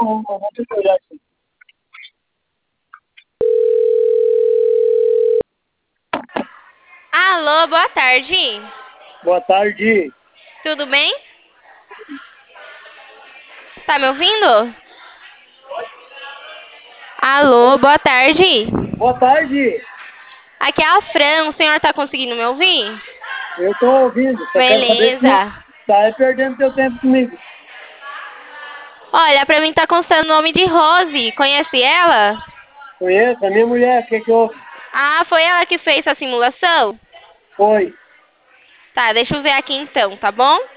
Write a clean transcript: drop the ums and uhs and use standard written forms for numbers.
vou ter que olhar aqui. Alô, boa tarde. Boa tarde. Tudo bem? Tá me ouvindo? Alô, boa tarde. Boa tarde. Aqui é a Fran, o senhor tá conseguindo me ouvir? Eu estou ouvindo, só quero saber se não Beleza. está perdendo seu tempo comigo. Olha, pra mim tá constando o nome de Rose. Conhece ela? Conheço, a minha mulher, o que que houve? Ah, foi ela que fez a simulação? Foi. Tá, deixa eu ver aqui então, tá bom?